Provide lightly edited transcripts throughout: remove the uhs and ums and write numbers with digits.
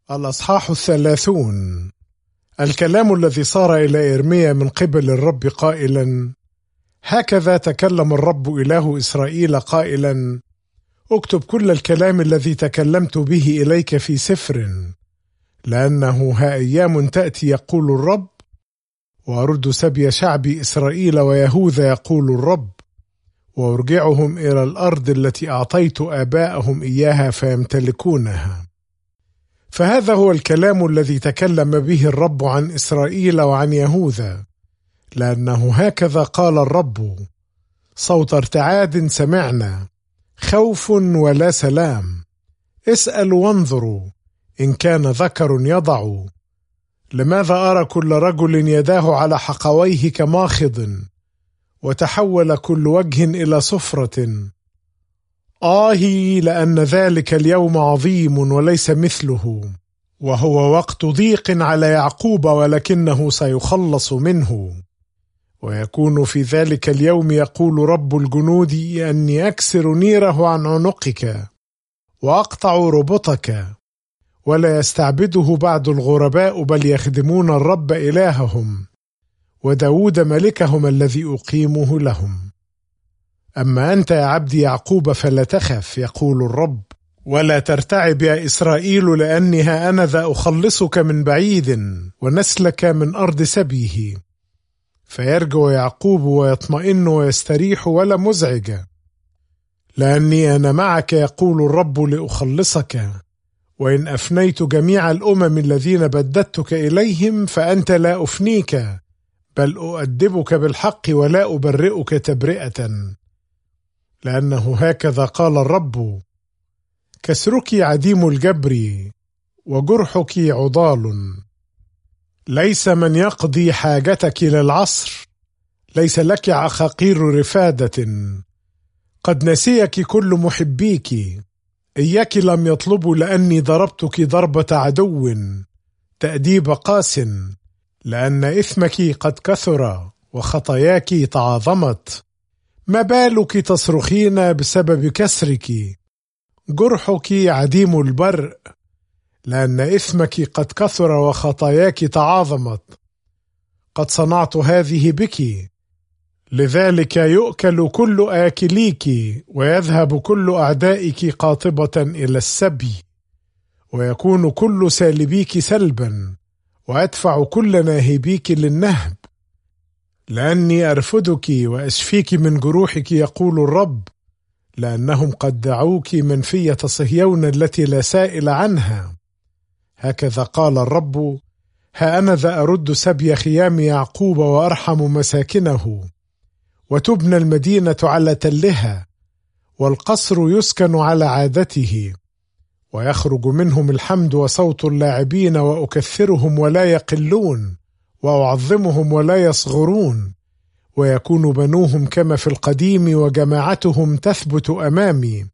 الأصحاح 30. الكلام الذي صار إلى إرميا من قبل الرب قائلا: هكذا تكلم الرب إله إسرائيل قائلا: اكتب كل الكلام الذي تكلمت به إليك في سفر، لأنه ها أيام تأتي يقول الرب، وأرد سبي شعب إسرائيل ويهوذا يقول الرب، وأرجعهم إلى الأرض التي أعطيت آباءهم إياها فيمتلكونها. فهذا هو الكلام الذي تكلم به الرب عن إسرائيل وعن يهوذا، لأنه هكذا قال الرب: صوت ارتعاد سمعنا، خوف ولا سلام. اسألوا وانظروا، إن كان ذكر يضع. لماذا أرى كل رجل يداه على حقويه كماخض، وتحول كل وجه إلى صفرة؟ آهي، لأن ذلك اليوم عظيم وليس مثله، وهو وقت ضيق على يعقوب ولكنه سيخلص منه. ويكون في ذلك اليوم يقول رب الجنود أني أكسر نيره عن عنقك وأقطع ربطك، ولا يستعبده بعد الغرباء، بل يخدمون الرب إلههم وداود ملكهم الذي أقيمه لهم. أما أنت يا عبد يعقوب فلا تخف، يقول الرب، ولا ترتعب يا إسرائيل، لأني ها أنا ذا أخلصك من بعيد ونسلك من أرض سبيه. فيرجع يعقوب ويطمئن ويستريح ولا مزعج، لأني أنا معك، يقول الرب، لأخلصك. وإن أفنيت جميع الأمم الذين بددتك إليهم فأنت لا أفنيك، بل أؤدبك بالحق ولا أبرئك تبرئة. لأنه هكذا قال الرب: كسرك عديم الجبر، وجرحك عضال. ليس من يقضي حاجتك للعصر، ليس لك عقاقير رفادة. قد نسيك كل محبيك، إياك لم يطلبوا، لأني ضربتك ضربة عدو، تأديب قاس. لأن إثمك قد كثر وخطاياك تعاظمت. ما بالك تصرخين بسبب كسرك؟ جرحك عديم البرء، لأن إثمك قد كثر وخطاياك تعاظمت. قد صنعت هذه بك، لذلك يؤكل كل آكليك، ويذهب كل أعدائك قاطبة إلى السبي، ويكون كل سالبيك سلبا، وأدفع كل ناهبيك للنهب. لأني أرفدك وأشفيك من جروحك، يقول الرب، لأنهم قد دعوك منفية صهيون التي لا سائل عنها. هكذا قال الرب: ها أنا ذا أرد سبي خيام يعقوب وأرحم مساكنه، وتبنى المدينة على تلها، والقصر يسكن على عادته، ويخرج منهم الحمد وصوت اللاعبين، وأكثرهم ولا يقلون، وأعظمهم ولا يصغرون. ويكون بنوهم كما في القديم، وجماعتهم تثبت أمامي.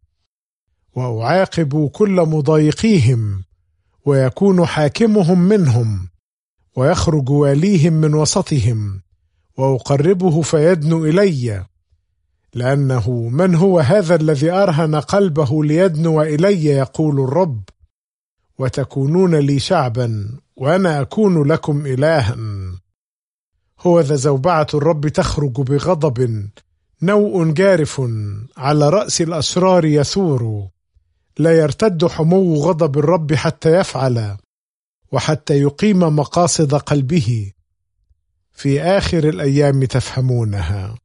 وأعاقب كل مضايقيهم، ويكون حاكمهم منهم، ويخرج واليهم من وسطهم، وأقربه فيدنو إلي. لأنه من هو هذا الذي أرهن قلبه ليدنو إلي، يقول الرب، وتكونون لي شعبا وأنا أكون لكم إلها. هو ذا زوبعة الرب تخرج بغضب، نوء جارف على رأس الأشرار يثور. لا يرتد حمو غضب الرب حتى يفعل، وحتى يقيم مقاصد قلبه. في آخر الأيام تفهمونها.